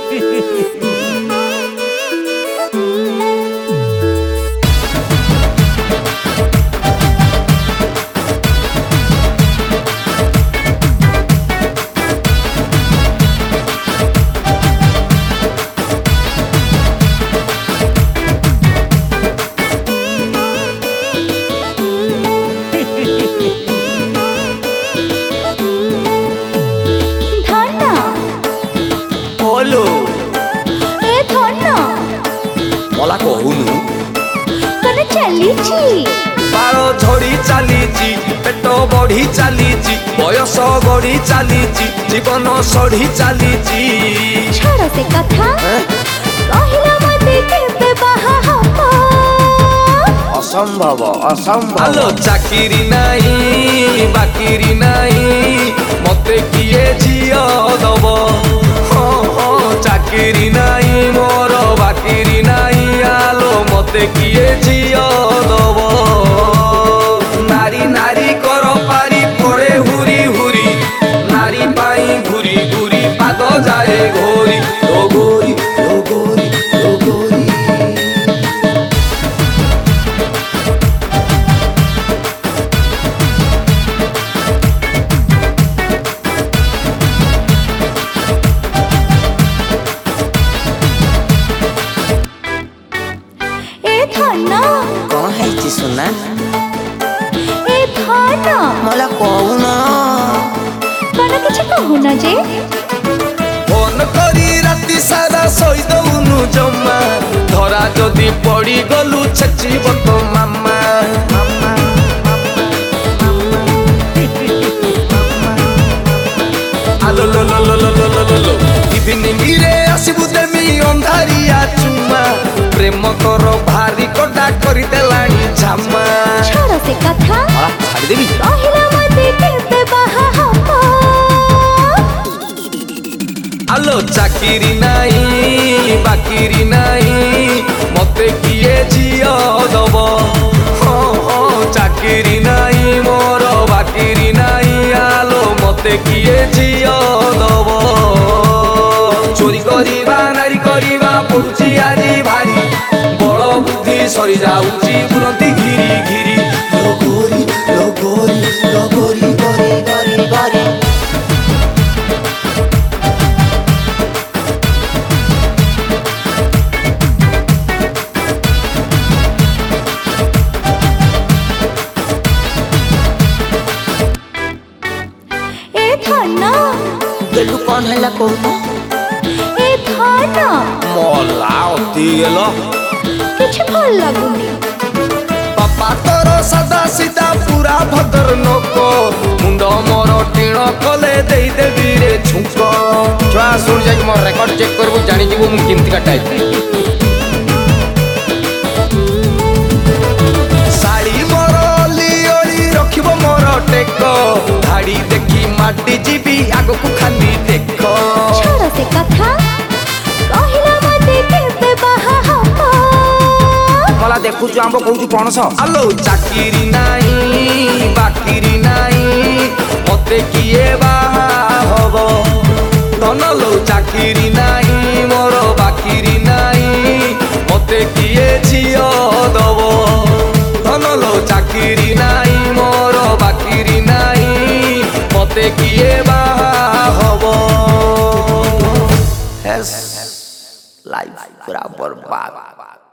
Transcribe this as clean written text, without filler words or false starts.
मला कहूनु कने चलीची बाल झड़ी चलीची पेट बढ़ी चलीची बयस गढ़ी चलीची जीवन सढ़ी चलीची छोड़ से कथा कहिला मते केते बाहा हपा असंभव असंभव आलो चाकिरी नाही बाकिरी नाही मते किए जियो दब चाकिरी नाही मोर बाकिरी नाही आलो मते किए जियो दब नारी नारी कर पारी पड़े हुरी हुरी नारी पाई घुरी घुरी पाद जाए घोरी ओ गोरी ओ गोरी ओ गोरी कौन है जी सुना ए थाना मला कहूना कने किछ कहूना जे फोन करी राति सारा सोई दउनु जम्मा धरा जदि पड़ी गलु छचिब तो मामा आलो लो लो लो लो लो लो लो इवनिंग रे आसिबु देमी अंधारिया चुमा प्रेम कर भारी कोडा करी देलानी जामा छोड़ से कथा छाड़ी देबी कहिला मते केते बाहा हपा आलो चाकिरी नाही बाकिरी नाही मते किए जियो दब चाकिरी नाही मोर बाकिरी नाही आलो मते किए जियो दब चोरी करिबा नारी करिबा पड़ुची आजी भारी बड़ बुद्धि सरी जाउची बुरंती घिरी घिरी लगोरी लगोरी लगोरी गरी गरी गरी ए थाना गेलु कौन है कहूना ए थाना मला अति गेल किछ भल लागुनी बापा तोर सदा सीधा पूरा भद्र नोक मुंड मोर टीण कले दे देबी रे छुक छुआ सुन जाई मोर रेकॉर्ड चेक करबु जानि जीवु मु किमती का टाइप साड़ी मोर ओली ओली रखिबो मोर टेक धाड़ी देखी माटी जीबी आगो को खाली देख छोड़ से कथा कहिला मते केते बाहा हपा मला देखु जो हमको कहू पणस आलो चाकिरी नाही बाकिरी नाही मते किए बाहा हब धन लो चाकिरी नाही मोर बाकिरी नाही मते किए झियो दब धन लो चाकिरी नाही मोर बाकिरी नाही मते किए बाहा हब लाइफ पूरा बर्बाद।